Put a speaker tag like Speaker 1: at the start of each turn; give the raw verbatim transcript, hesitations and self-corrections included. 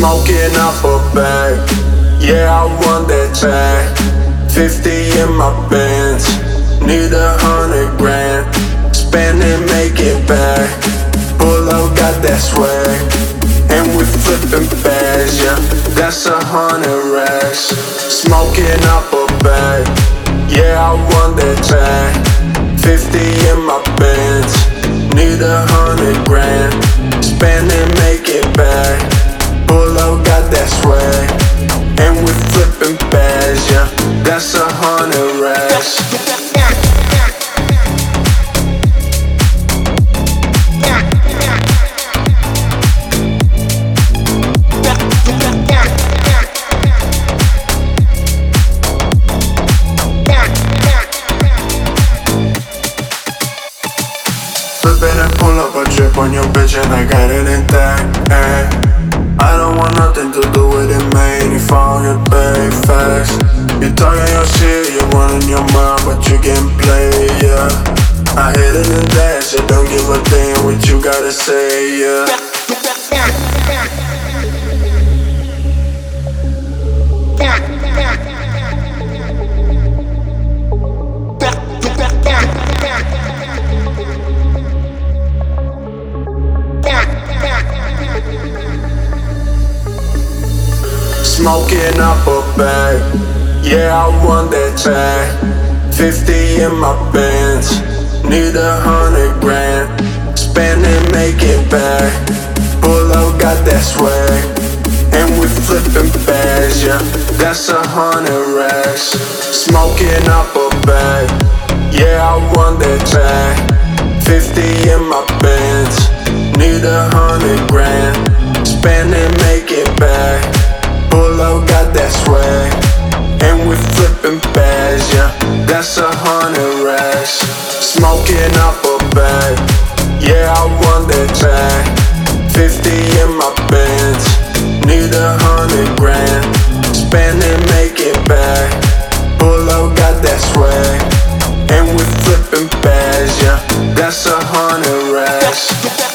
Speaker 1: Smoking up a bag, yeah, I want that tag. Fifty in my Benz, need a hundred grand. Spend it, make it back. Pull up, got that swag, and we flipping bags, yeah, that's a hundred racks. Smoking up a bag, yeah, I want that tag. Fifty in my Benz, need a hundred grand. Spend it, make it back. Pull up, got that swag, and we flipping bags, yeah, that's a hundred racks. Flippin' and pull up a drip on your bitch and I got it intact, eh. I don't want nothing to do with it, man. You found your pay fast. You talking your shit, you running your mouth, but you getting played, yeah. I hit it and dash it, don't give a damn what you gotta say, yeah. Smoking up a bag, yeah, I want that tag. Fifty in my Benz, need a hundred grand. Spend it, make it back. Pull up, got that swag, and we flipping bags, yeah, that's a hundred racks. Smoking up a bag, yeah, I want that tag. Fifty in my Benz, need a hundred grand. Spend it, make it back. Pull up, got that swag, and we flipping bags, yeah, that's a hundred racks. Smoking up a bag, yeah, I want that tag. Fifty in my Benz, need a hundred grand. Spend it, make it back. Pull up, got that swag, and we flipping bags, yeah, that's a hundred racks.